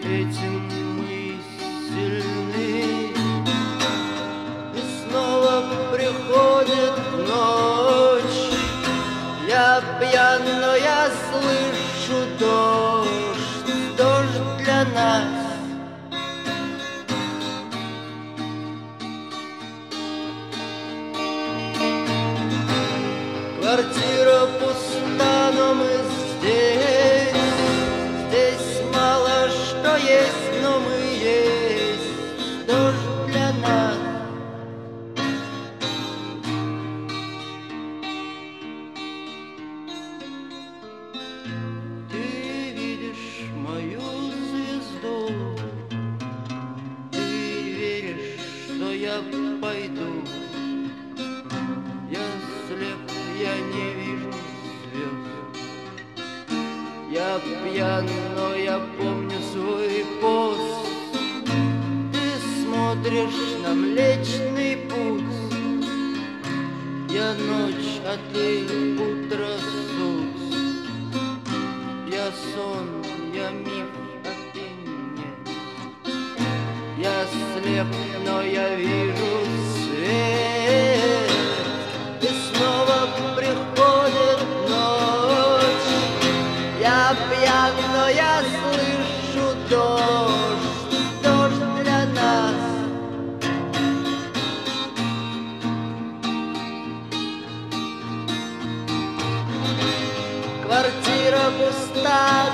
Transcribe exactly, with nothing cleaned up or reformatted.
этим мы сильны. И снова приходит ночь, я пьян, но я слышу дождь, дождь для нас. Квартира пуста, но мы здесь. Здесь мало что есть, но мы есть. Дождь для нас. Ты видишь мою звезду, ты веришь, что я пойду. Я слеп, я не вижу звезд. Я пьян, но я помню свой пост. Ты смотришь на Млечный Путь. Я ночь, а ты утро, суть. Я сон, я миф, а ты нет. Я слеп, но я вижу свет. И снова приходит ночь, я пьян, но я слышу дождь, дождь для нас. Квартира пуста,